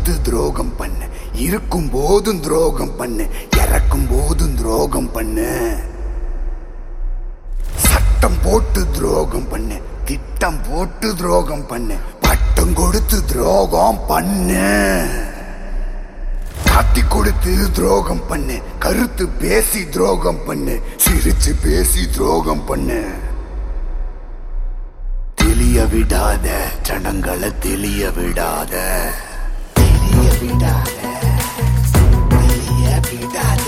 போது துரோகம் பண்ணு, இருக்கும் போதும் துரோகம் பண்ணு, இறக்கும் போதும் துரோகம் பண்ணு. சட்டம் போட்டு துரோகம் பண்ணு, திட்டம் போட்டு துரோகம் பண்ணு, பட்டம் கொடுத்து துரோகம் பண்ணு. காட்டி கொடுத்து துரோகம் பண்ணு, கருத்து பேசி துரோகம் பண்ணு, சிரிச்சு பேசி துரோகம் பண்ணு. தெளிய விடாத சடங்களை தெளிய விடாத, தெளிய விடாத, தெளிய விடாத.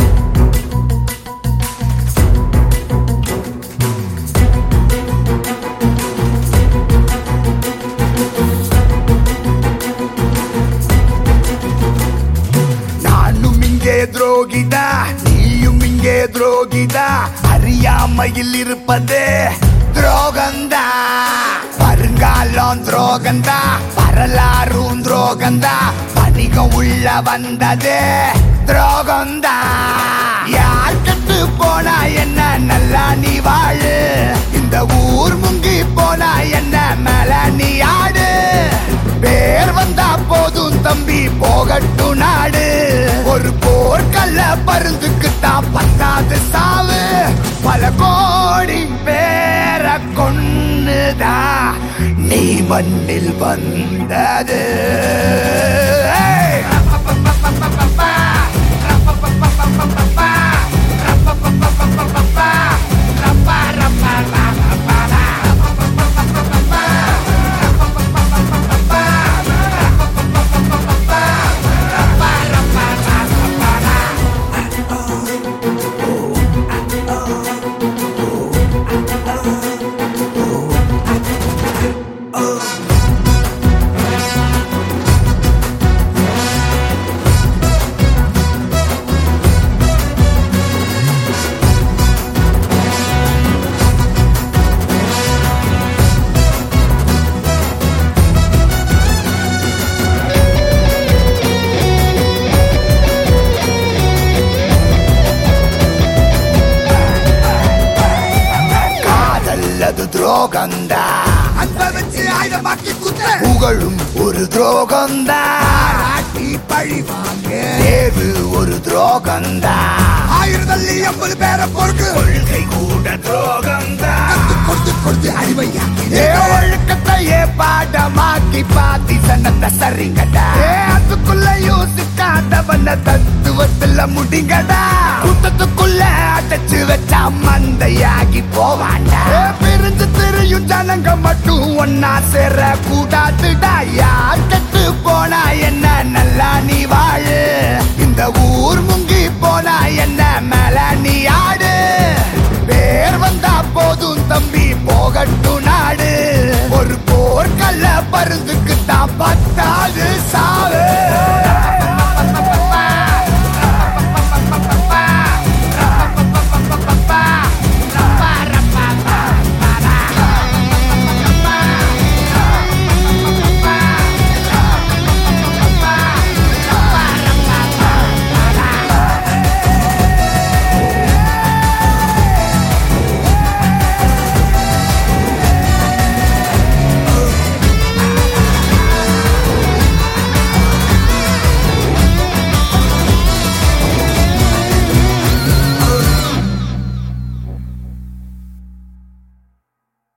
நானும் இங்கே துரோகிதா, நீயும் இங்கே துரோகிதா. அறியாமையில் இருப்பது துரோகந்தா. வருங்காலம் துரோகந்தா, வரலாறும் துரோகந்தா. பணிகம் உள்ள வந்தது துரோகந்தா. யார் கட்டு போனா என்ன, நல்லா நீ வாழு. இந்த ஊர் முங்கி போனா என்ன, மேல நீ ஆடு. பேர் வந்தா போதும் தம்பி, போகட்டும் நாடு. ஒரு போர்க்கல்ல பருந்துக்குத்தான் பத்தாது சாவு. பல கோடி பேர கொன்னுதா நீ மண்ணில் வந்தது. அது துரோகந்தா. அன்ப வச்சு ஆயுதமாக்கி குத்த புகழும் ஒரு துரோகந்தா. நாட்டி பழி வாங்க தேர்வு ஒரு துரோகந்தா. 1050 பேரை பொறுக்கு கொள்கை கூட துரோகந்தா. கொடுத்து கொடுத்து அறிவையாக்கி ஒழுக்கத்தையே பாடமாக்கி பாத்தி சனத்தை சரிங்கடா. அதுக்குள்ள யோசிக்காதவன தத்துவத்துல முடிங்கடா. கூட்டத்துக்குள்ள அடைச்சு வச்சா மந்தையாகி போவாண்டா. பிரிஞ்சு திரியும் ஜனங்க மட்டும் ஒன்னா சேர கூடாதுடா. யார் கட்டு போனா என்ன, நல்லா நீ வாழு. இந்த ஊர் முங்கி போனா என்ன, மேல நீ ஆடு. பேர் வந்தா போதும் தம்பி, போகட்டும் நாடு. ஒரு போர்க்கல்ல பருந்து